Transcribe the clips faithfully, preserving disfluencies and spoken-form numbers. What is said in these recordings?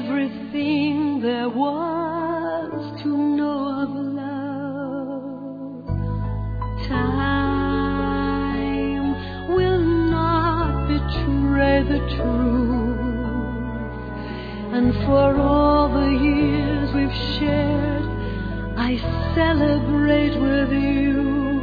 everything there was to know of love. Time will not betray the truth, and for all the years we've shared, I celebrate with you.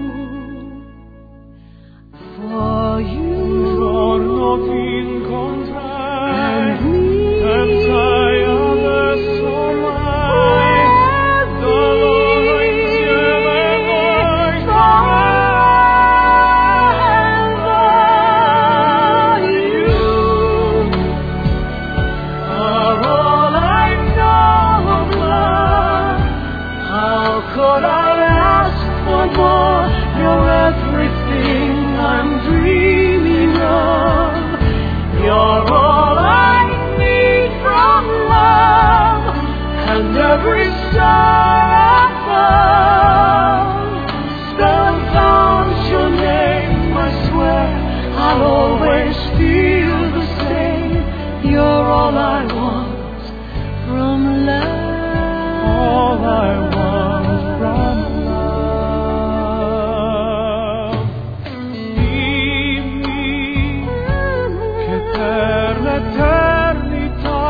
For you giorno ti incontrai and me, senza io adesso mai da loro insieme noi forever. You are all I know of love. How could I ask for more? You're everything I'm dreaming of. You're all I need from love, and every star above spells out your name. I swear I'll always feel the same. You're all I want from love. all I want from love. Dimmi che per l'eternità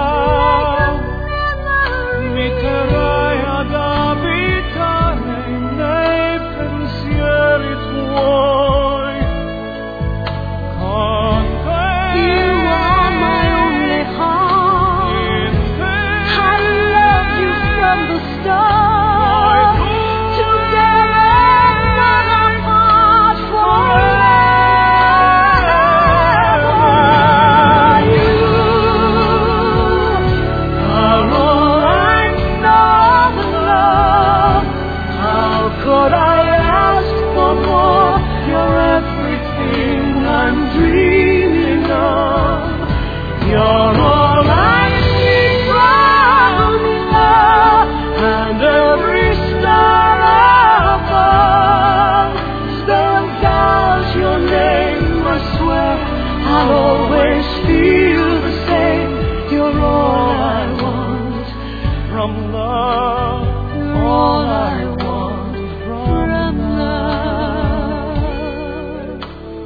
mi terrai ad abitare nei pensieri tuoi. Con te You are my only heart. in te I love you from the start. Together not apart forever. You are all I know of love. How could I ask for more? You're everything I'm dreaming of. You're all I need from love, and every star above spells out your name. I swear I'll always feel the same. You're all I want from love. all I want from love.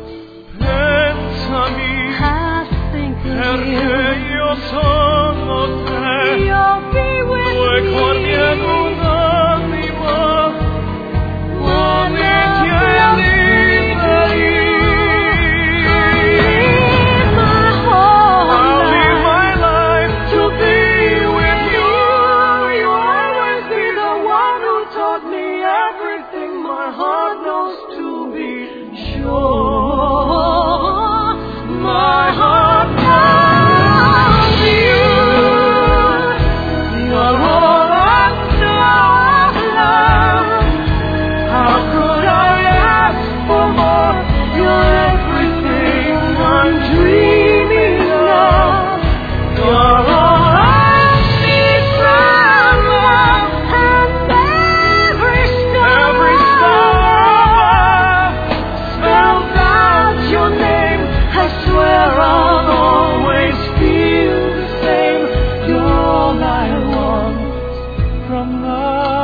Pensami I think of perché you. io sono te, You'll be with due corpi me. ed un'anima, One uniti e liberi. my whole I'll live life my life to be with you. You'll always be the one who taught me everything my heart knows to be sure. My heart knows you. You're all I know of love. How could I ask for more? You're everything I'm dreaming of. You're all I need from love, and every star Every star spells out your name. I swear I'll always feel the same. You're all I want from love.